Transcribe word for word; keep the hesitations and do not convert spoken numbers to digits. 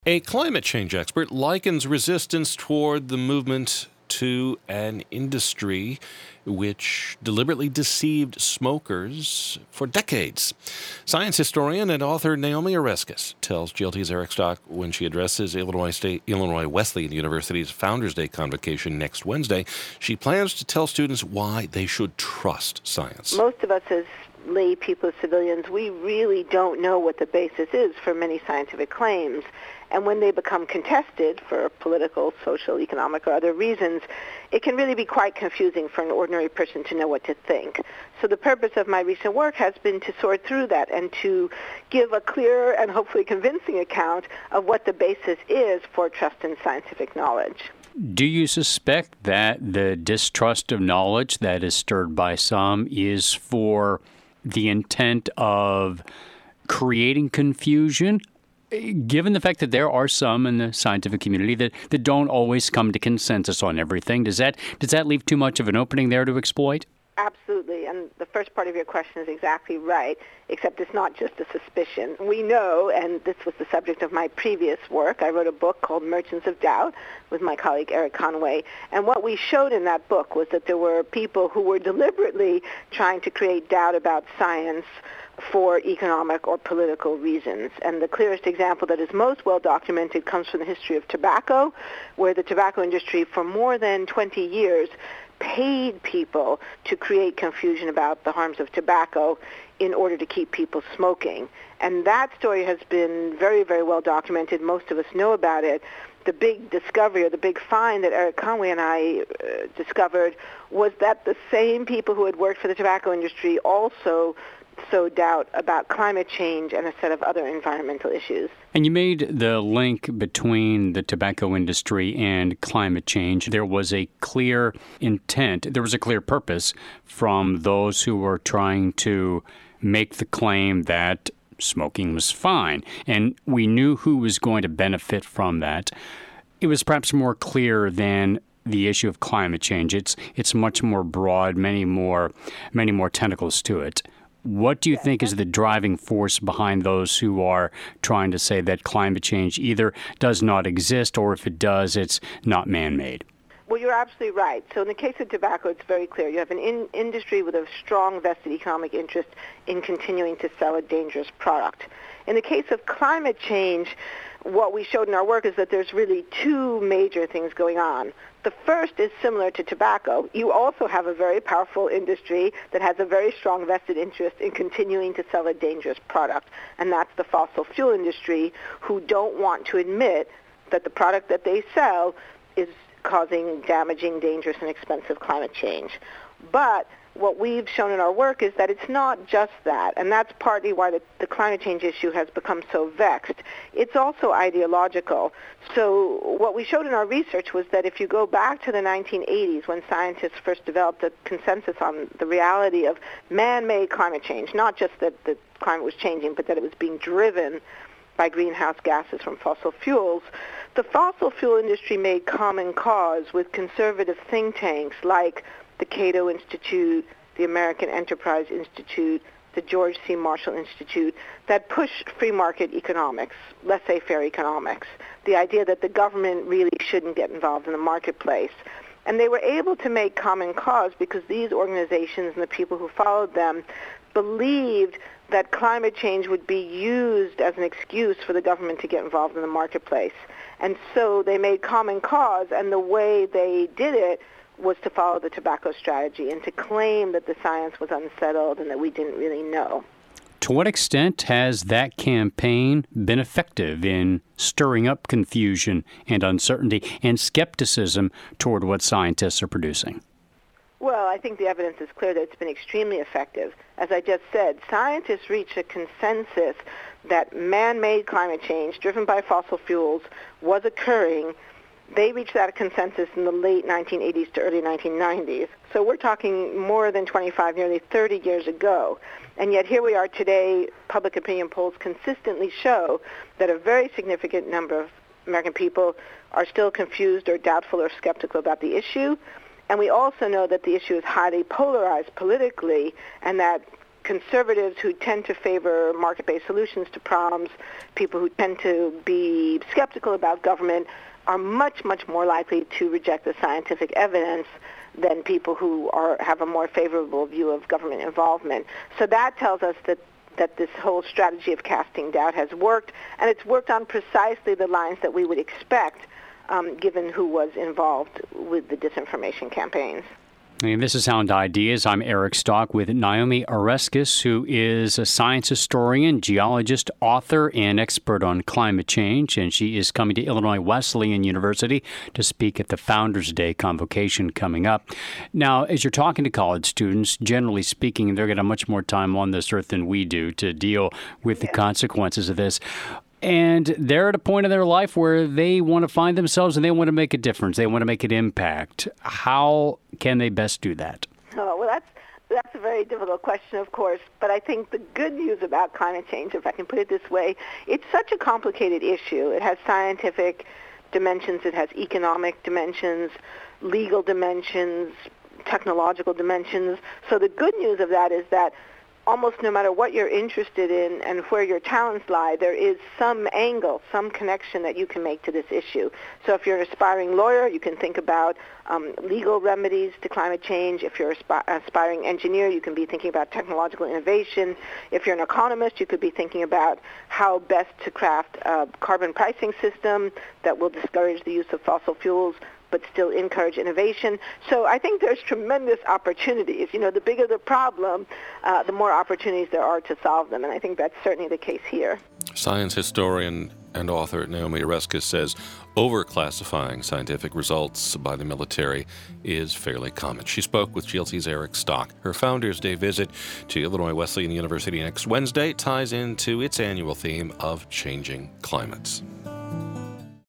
A climate change expert likens resistance toward the movement to an industry which deliberately deceived smokers for decades. Science historian and author Naomi Oreskes tells G L T's Eric Stock when she addresses Illinois State, Illinois Wesleyan University's Founders Day convocation next Wednesday. She plans to tell students why they should trust science. Most of us as lay people, as civilians, we really don't know what the basis is for many scientific claims. And when they become contested for political, social, economic, or other reasons, it can really be quite confusing for an ordinary person to know what to think. So the purpose of my recent work has been to sort through that and to give a clear and hopefully convincing account of what the basis is for trust in scientific knowledge. Do you suspect that the distrust of knowledge that is stirred by some is for the intent of creating confusion? Given the fact that there are some in the scientific community that, that don't always come to consensus on everything, does that does that leave too much of an opening there to exploit? Absolutely, and the first part of your question is exactly right, except it's not just a suspicion. We know, and this was the subject of my previous work, I wrote a book called Merchants of Doubt with my colleague Eric Conway, and what we showed in that book was that there were people who were deliberately trying to create doubt about science for economic or political reasons. And the clearest example that is most well documented comes from the history of tobacco, where the tobacco industry for more than twenty years paid people to create confusion about the harms of tobacco in order to keep people smoking. And that story has been very, very well documented. Most of us know about it. The big discovery, or the big find that Eric Conway and I uh, discovered was that the same people who had worked for the tobacco industry also sowed doubt about climate change and a set of other environmental issues. And you made the link between the tobacco industry and climate change. There was a clear intent, there was a clear purpose from those who were trying to make the claim that smoking was fine. And we knew who was going to benefit from that. It was perhaps more clear than the issue of climate change. It's it's much more broad, many more many more tentacles to it. What do you think is the driving force behind those who are trying to say that climate change either does not exist, or if it does, it's not man-made? Well, you're absolutely right. So in the case of tobacco, it's very clear. You have an in- industry with a strong vested economic interest in continuing to sell a dangerous product. In the case of climate change, what we showed in our work is that there's really two major things going on. The first is similar to tobacco. You also have a very powerful industry that has a very strong vested interest in continuing to sell a dangerous product, and that's the fossil fuel industry, who don't want to admit that the product that they sell is causing damaging, dangerous, and expensive climate change. But what we've shown in our work is that it's not just that, and that's partly why the, the climate change issue has become so vexed. It's also ideological. So what we showed in our research was that if you go back to the nineteen eighties, when scientists first developed a consensus on the reality of man-made climate change, not just that the climate was changing, but that it was being driven by greenhouse gases from fossil fuels, the fossil fuel industry made common cause with conservative think tanks like the Cato Institute, the American Enterprise Institute, the George C. Marshall Institute, that push free market economics, laissez-faire economics, the idea that the government really shouldn't get involved in the marketplace. And they were able to make common cause because these organizations and the people who followed them believed that climate change would be used as an excuse for the government to get involved in the marketplace. And so they made common cause, and the way they did it was to follow the tobacco strategy and to claim that the science was unsettled and that we didn't really know. To what extent has that campaign been effective in stirring up confusion and uncertainty and skepticism toward what scientists are producing? Well, I think the evidence is clear that it's been extremely effective. As I just said, scientists reached a consensus that man-made climate change driven by fossil fuels was occurring. They reached that consensus in the late nineteen eighties to early nineteen nineties. So we're talking more than twenty-five, nearly thirty years ago. And yet here we are today. Public opinion polls consistently show that a very significant number of American people are still confused or doubtful or skeptical about the issue. And we also know that the issue is highly polarized politically, and that conservatives who tend to favor market-based solutions to problems, people who tend to be skeptical about government, are much, much more likely to reject the scientific evidence than people who are have a more favorable view of government involvement. So that tells us that that this whole strategy of casting doubt has worked, and it's worked on precisely the lines that we would expect, um, given who was involved with the disinformation campaigns. And this is Sound Ideas. I'm Eric Stock with Naomi Oreskes, who is a science historian, geologist, author, and expert on climate change. And she is coming to Illinois Wesleyan University to speak at the Founders Day convocation coming up. Now, as you're talking to college students, generally speaking, they're going to have much more time on this earth than we do to deal with the consequences of this. And they're at a point in their life where they want to find themselves and they want to make a difference. They want to make an impact. How can they best do that? Oh, well, that's that's a very difficult question, of course. But I think the good news about climate change, if I can put it this way, it's such a complicated issue. It has scientific dimensions. It has economic dimensions, legal dimensions, technological dimensions. So the good news of that is that almost no matter what you're interested in and where your talents lie, there is some angle, some connection that you can make to this issue. So if you're an aspiring lawyer, you can think about um, legal remedies to climate change. If you're an aspiring engineer, you can be thinking about technological innovation. If you're an economist, you could be thinking about how best to craft a carbon pricing system that will discourage the use of fossil fuels but still encourage innovation. So I think there's tremendous opportunities. You know, the bigger the problem, uh, the more opportunities there are to solve them, and I think that's certainly the case here. Science historian and author Naomi Oreskes says overclassifying scientific results by the military is fairly common. She spoke with G L C's Eric Stock. Her Founders Day visit to Illinois Wesleyan University next Wednesday ties into its annual theme of changing climates.